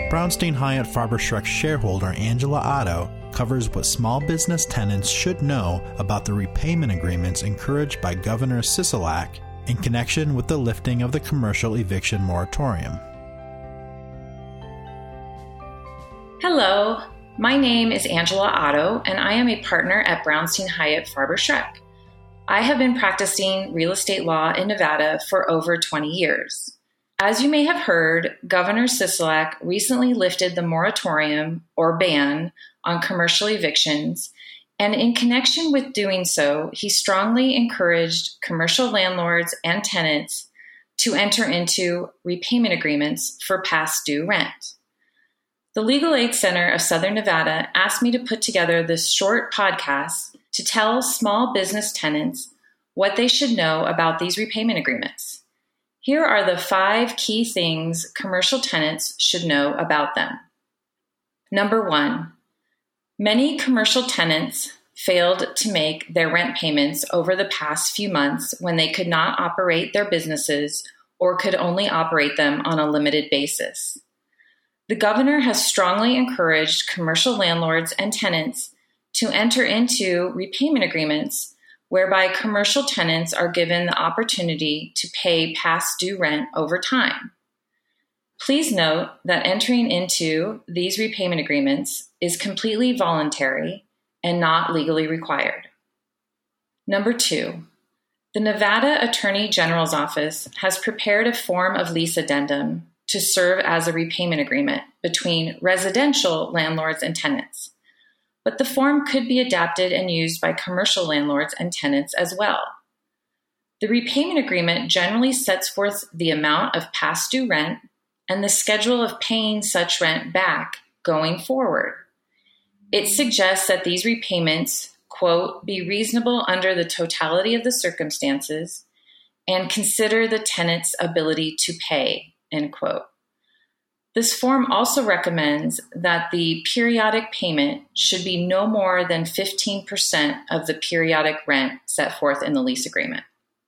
Brownstein Hyatt Farber-Schreck shareholder Angela Otto covers what small business tenants should know about the repayment agreements encouraged by Governor Sisolak in connection with the lifting of the commercial eviction moratorium. Hello, my name is Angela Otto, and I am a partner at Brownstein Hyatt Farber-Schreck. I have been practicing real estate law in Nevada for over 20 years. As you may have heard, Governor Sisolak recently lifted the moratorium or ban on commercial evictions, and in connection with doing so, he strongly encouraged commercial landlords and tenants to enter into repayment agreements for past due rent. The Legal Aid Center of Southern Nevada asked me to put together this short podcast to tell small business tenants what they should know about these repayment agreements. Here are the 5 key things commercial tenants should know about them. Number 1, many commercial tenants failed to make their rent payments over the past few months when they could not operate their businesses or could only operate them on a limited basis. The governor has strongly encouraged commercial landlords and tenants to enter into repayment agreements whereby commercial tenants are given the opportunity to pay past due rent over time. Please note that entering into these repayment agreements is completely voluntary and not legally required. Number 2, the Nevada Attorney General's Office has prepared a form of lease addendum to serve as a repayment agreement between residential landlords and tenants. But the form could be adapted and used by commercial landlords and tenants as well. The repayment agreement generally sets forth the amount of past due rent and the schedule of paying such rent back going forward. It suggests that these repayments, quote, be reasonable under the totality of the circumstances and consider the tenant's ability to pay, end quote. This form also recommends that the periodic payment should be no more than 15% of the periodic rent set forth in the lease agreement.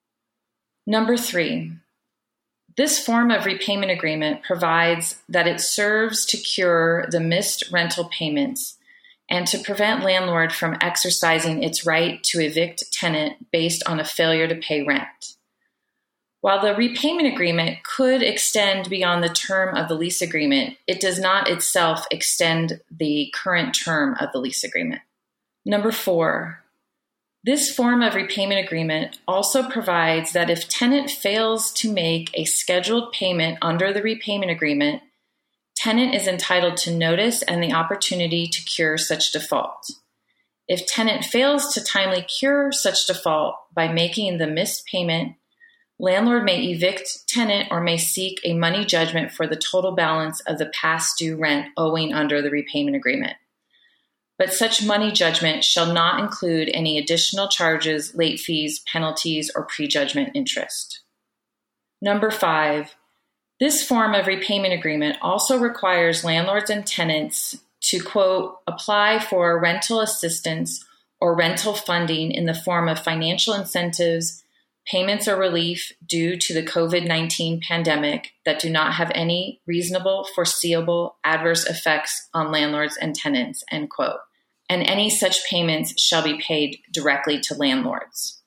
Number 3, this form of repayment agreement provides that it serves to cure the missed rental payments and to prevent landlord from exercising its right to evict tenant based on a failure to pay rent. While the repayment agreement could extend beyond the term of the lease agreement, it does not itself extend the current term of the lease agreement. Number 4, this form of repayment agreement also provides that if tenant fails to make a scheduled payment under the repayment agreement, tenant is entitled to notice and the opportunity to cure such default. If tenant fails to timely cure such default by making the missed payment, landlord may evict tenant or may seek a money judgment for the total balance of the past due rent owing under the repayment agreement. But such money judgment shall not include any additional charges, late fees, penalties, or prejudgment interest. Number 5, this form of repayment agreement also requires landlords and tenants to, quote, apply for rental assistance or rental funding in the form of financial incentives, payments or relief due to the COVID-19 pandemic that do not have any reasonable, foreseeable adverse effects on landlords and tenants, end quote. And any such payments shall be paid directly to landlords.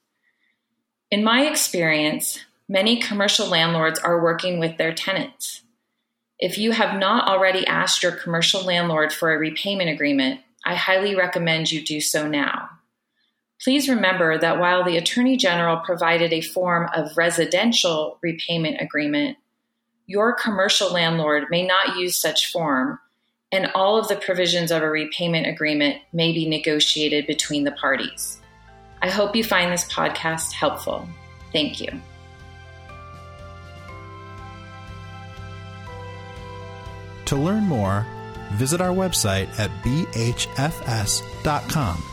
In my experience, many commercial landlords are working with their tenants. If you have not already asked your commercial landlord for a repayment agreement, I highly recommend you do so now. Please remember that while the Attorney General provided a form of residential repayment agreement, your commercial landlord may not use such form, and all of the provisions of a repayment agreement may be negotiated between the parties. I hope you find this podcast helpful. Thank you. To learn more, visit our website at bhfs.com.